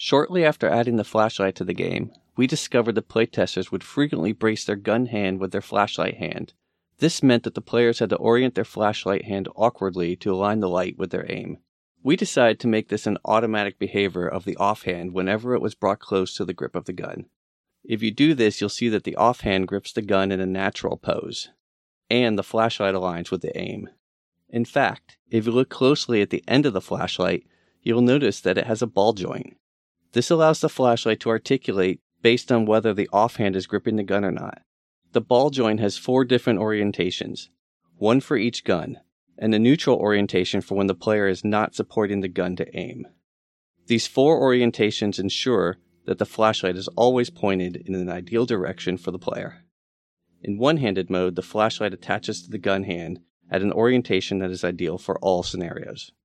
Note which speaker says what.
Speaker 1: Shortly after adding the flashlight to the game, we discovered that playtesters would frequently brace their gun hand with their flashlight hand. This meant that the players had to orient their flashlight hand awkwardly to align the light with their aim. We decided to make this an automatic behavior of the offhand whenever it was brought close to the grip of the gun. If you do this, you'll see that the offhand grips the gun in a natural pose, and the flashlight aligns with the aim. In fact, if you look closely at the end of the flashlight, you'll notice that it has a ball joint. This allows the flashlight to articulate based on whether the offhand is gripping the gun or not. The ball joint has 4 different orientations, one for each gun, and a neutral orientation for when the player is not supporting the gun to aim. These 4 orientations ensure that the flashlight is always pointed in an ideal direction for the player. In one-handed mode, the flashlight attaches to the gun hand at an orientation that is ideal for all scenarios.